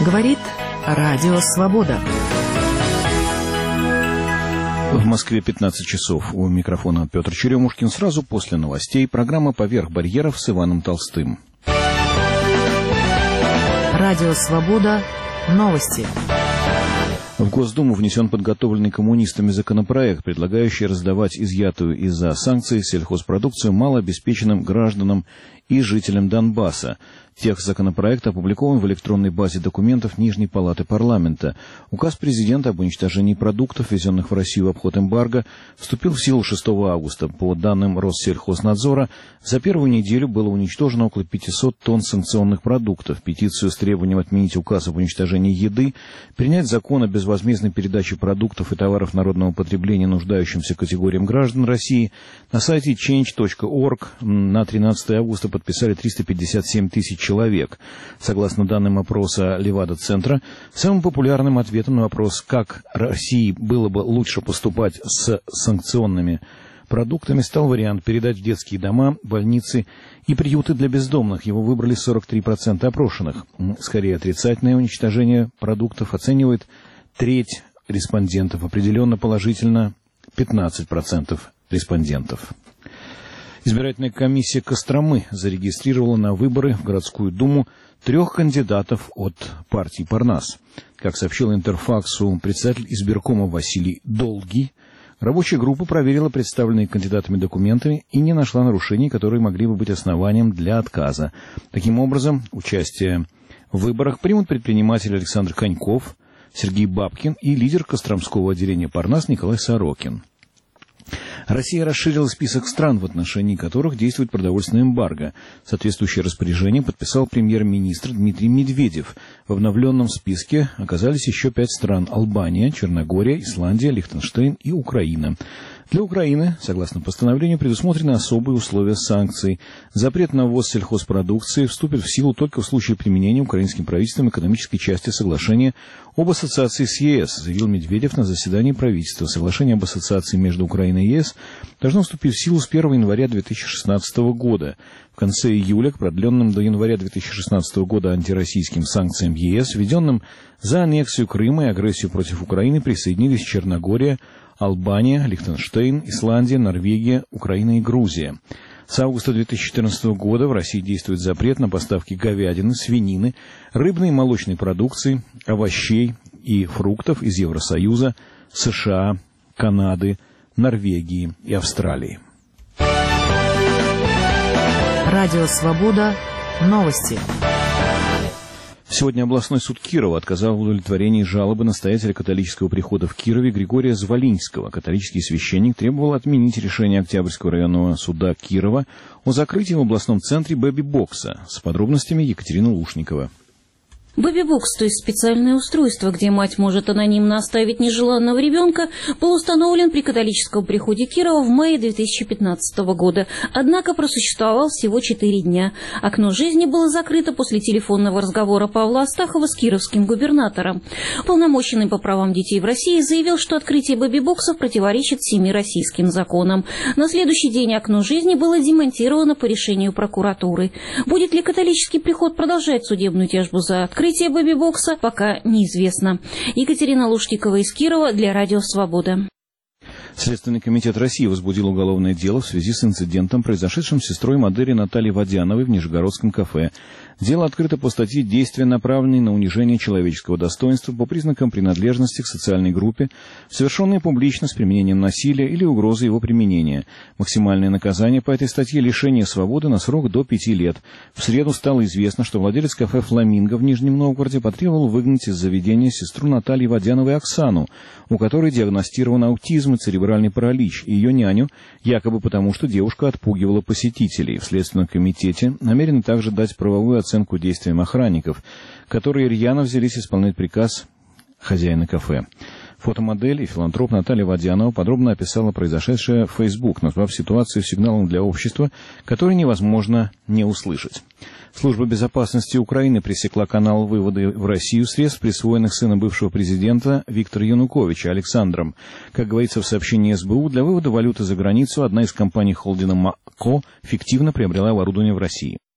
Говорит Радио Свобода. В Москве 15 часов. У микрофона Петр Черемушкин. Сразу после новостей программа «Поверх барьеров» с Иваном Толстым. Радио Свобода. Новости. В Госдуму внесен подготовленный коммунистами законопроект, предлагающий раздавать изъятую из-за санкций сельхозпродукцию малообеспеченным гражданам и жителям Донбасса. Текст законопроекта опубликован в электронной базе документов Нижней палаты парламента. Указ президента об уничтожении продуктов, ввезенных в Россию в обход эмбарго, вступил в силу 6 августа. По данным Россельхознадзора, за первую неделю было уничтожено около 500 тонн санкционных продуктов. Петицию с требованием отменить указ об уничтожении еды, принять закон о безвозмездной передаче продуктов и товаров народного потребления нуждающимся категориям граждан России на сайте change.org на 13 августа подписали 357 тысяч человек. Согласно данным опроса Левада-центра, самым популярным ответом на вопрос, как России было бы лучше поступать с санкционными продуктами, стал вариант передать в детские дома, больницы и приюты для бездомных. Его выбрали 43% опрошенных. Скорее, отрицательное уничтожение продуктов оценивает треть респондентов, определенно положительно 15% респондентов. Избирательная комиссия Костромы зарегистрировала на выборы в городскую думу 3 кандидатов от партии «Парнас». Как сообщил Интерфаксу председатель избиркома Василий Долгий, рабочая группа проверила представленные кандидатами документы и не нашла нарушений, которые могли бы быть основанием для отказа. Таким образом, участие в выборах примут предприниматель Александр Коньков, Сергей Бабкин и лидер Костромского отделения «Парнас» Николай Сорокин. Россия расширила список стран, в отношении которых действует продовольственное эмбарго. Соответствующее распоряжение подписал премьер-министр Дмитрий Медведев. В обновленном списке оказались еще 5 стран – Албания, Черногория, Исландия, Лихтенштейн и Украина. Для Украины, согласно постановлению, предусмотрены особые условия санкций. Запрет на ввоз сельхозпродукции вступит в силу только в случае применения украинским правительством экономической части соглашения об ассоциации с ЕС, заявил Медведев на заседании правительства. Соглашение об ассоциации между Украиной и ЕС должно вступить в силу с 1 января 2016 года. В конце июля к продленным до января 2016 года антироссийским санкциям ЕС, введенным за аннексию Крыма и агрессию против Украины, присоединились Черногория, Албания, Лихтенштейн, Исландия, Норвегия, Украина и Грузия. С августа 2014 года в России действует запрет на поставки говядины, свинины, рыбной и молочной продукции, овощей и фруктов из Евросоюза, США, Канады, Норвегии и Австралии. Радио Свобода. Новости. Сегодня областной суд Кирова отказал в удовлетворении жалобы настоятеля католического прихода в Кирове Григория Звалинского. Католический священник требовал отменить решение Октябрьского районного суда Кирова о закрытии в областном центре бэби-бокса. С подробностями Екатерина Лушникова. Бэби-бокс, то есть специальное устройство, где мать может анонимно оставить нежеланного ребенка, был установлен при католическом приходе Кирова в мае 2015 года. Однако просуществовал всего 4 дня. Окно жизни было закрыто после телефонного разговора Павла Астахова с кировским губернатором. Уполномоченный по правам детей в России заявил, что открытие бэби-боксов противоречит 7 российским законам. На следующий день окно жизни было демонтировано по решению прокуратуры. Будет ли католический приход продолжать судебную тяжбу за открытие бэби-бокса, пока неизвестно. Екатерина Лушникова из Кирова для Радио Свобода. Следственный комитет России возбудил уголовное дело в связи с инцидентом, произошедшим с сестрой модели Натальей Водяновой в Нижегородском кафе. Дело открыто по статье «Действия, направленные на унижение человеческого достоинства по признакам принадлежности к социальной группе, совершенные публично с применением насилия или угрозы его применения». Максимальное наказание по этой статье – лишение свободы на срок до 5 лет. В среду стало известно, что владелец кафе «Фламинго» в Нижнем Новгороде потребовал выгнать из заведения сестру Натальи Водяновой Оксану, у которой диагностирован аутизм и церебральный паралич, и ее няню, якобы потому, что девушка отпугивала посетителей. В Следственном комитете намерены также дать правовую оценку действиям охранников, которые рьяно взялись исполнять приказ хозяина кафе. Фотомодель и филантроп Наталья Водянова подробно описала произошедшее в Facebook, назвав ситуацию сигналом для общества, который невозможно не услышать. Служба безопасности Украины пресекла канал вывода в Россию средств, присвоенных сыном бывшего президента Виктора Януковича Александром. Как говорится в сообщении СБУ, для вывода валюты за границу одна из компаний холдинга МАКО фиктивно приобрела оборудование в России.